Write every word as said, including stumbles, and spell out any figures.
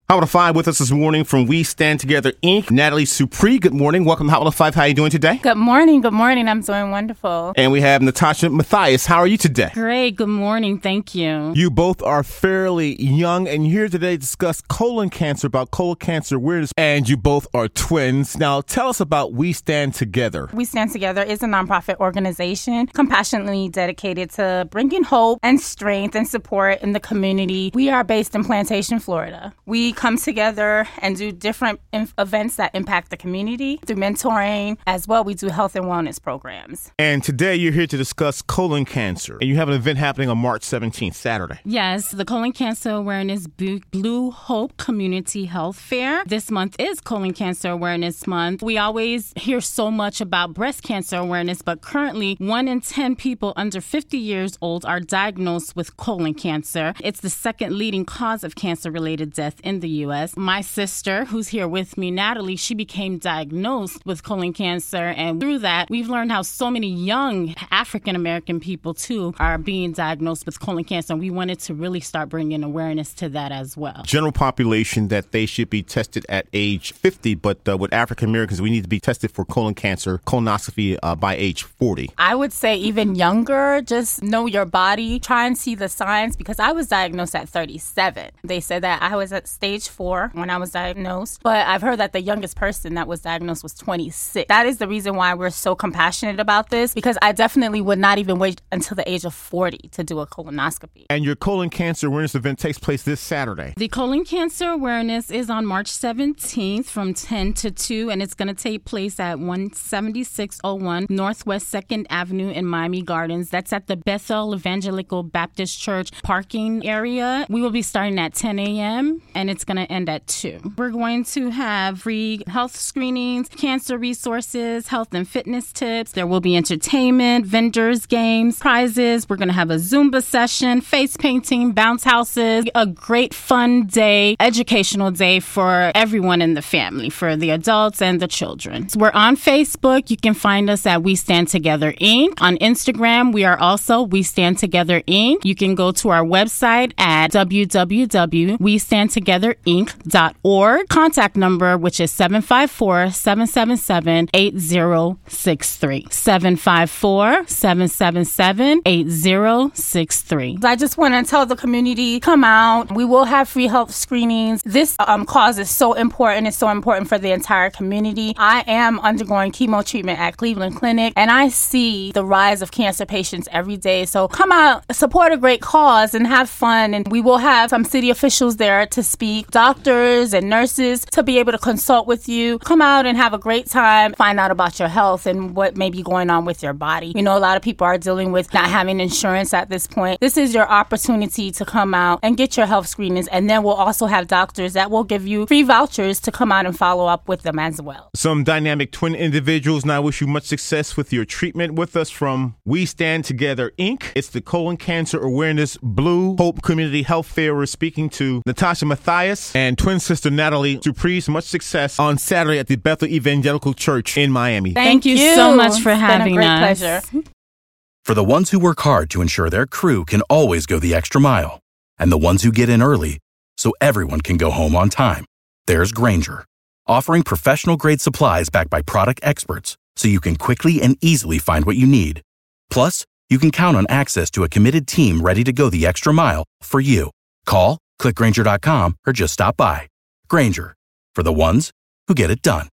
Hot of Five with us this morning from We Stand Together, Incorporated. Natalie Supre, good morning. Welcome to Hot of Five. How are you doing today? Good morning. Good morning. I'm doing wonderful. And we have Natasha Matthias. How are you today? Great. Good morning. Thank you. You both are fairly young and you're here today to discuss colon cancer, about colon cancer awareness, and you both are twins. Now, tell us about We Stand Together. We Stand Together is a nonprofit organization compassionately dedicated to bringing hope and strength and support in the community. We are based in Plantation, Florida. We come together and do different inf- events that impact the community through mentoring. As well, we do health and wellness programs. And today you're here to discuss colon cancer. And you have an event happening on March seventeenth, Saturday. Yes, the Colon Cancer Awareness Blue Hope Community Health Fair. This month is Colon Cancer Awareness Month. We always hear so much about breast cancer awareness, but currently one in ten people under fifty years old are diagnosed with colon cancer. It's the second leading cause of cancer-related death in the U S. My sister, who's here with me, Natalie, she became diagnosed with colon cancer, and through that, we've learned how so many young African-American people, too, are being diagnosed with colon cancer, and we wanted to really start bringing awareness to that as well. General population that they should be tested at age fifty, but uh, with African-Americans, we need to be tested for colon cancer, colonoscopy uh, by age forty. I would say even younger, just know your body, try and see the signs, because I was diagnosed at thirty-seven. They said that I was at stage four when I was diagnosed, but I've heard that the youngest person that was diagnosed was twenty-six. That is the reason why we're so compassionate about this, because I definitely would not even wait until the age of forty to do a colonoscopy. And your colon cancer awareness event takes place this Saturday. The colon cancer awareness is on March seventeenth from ten to two, and it's going to take place at one seventy-six oh one Northwest second Avenue in Miami Gardens. That's at the Bethel Evangelical Baptist Church parking area. We will be starting at ten a.m. and it's going to end at two. We're going to have free health screenings, cancer resources, health and fitness tips. There will be entertainment, vendors, games, prizes. We're going to have a Zumba session, face painting, bounce houses, a great fun day, educational day for everyone in the family, for the adults and the children. So we're on Facebook. You can find us at We Stand Together, Incorporated. On Instagram, we are also We Stand Together, Incorporated. You can go to our website at w w w dot we stand together inc dot org. Contact number, which is seven five four, seven seven seven, eight zero six three. seven five four, seven seven seven, eight zero six three. I just want to tell the community, come out. We will have free health screenings. This um, cause is so important. It's so important for the entire community. I am undergoing chemo treatment at Cleveland Clinic, and I see the rise of cancer patients every day. So come out, support a great cause, and have fun. And we will have some city officials there to speak, doctors and nurses to be able to consult with you. Come out and have a great time. Find out about your health and what may be going on with your body. You know, a lot of people are dealing with not having insurance at this point. This is your opportunity to come out and get your health screenings. And then we'll also have doctors that will give you free vouchers to come out and follow up with them as well. Some dynamic twin individuals, and I wish you much success with your treatment. With us from We Stand Together, Incorporated. It's the Colon Cancer Awareness Blue Hope Community Health Fair. We're speaking to Natasha Matthias and twin sister Natalie Supre. Much success on Saturday at the Bethel Evangelical Church in Miami. Thank, Thank you, you so much for it's having been a great us. Pleasure. For the ones who work hard to ensure their crew can always go the extra mile, and the ones who get in early so everyone can go home on time, there's Grainger, offering professional-grade supplies backed by product experts so you can quickly and easily find what you need. Plus, you can count on access to a committed team ready to go the extra mile for you. Call, click Grainger dot com, or just stop by. Grainger, for the ones who get it done.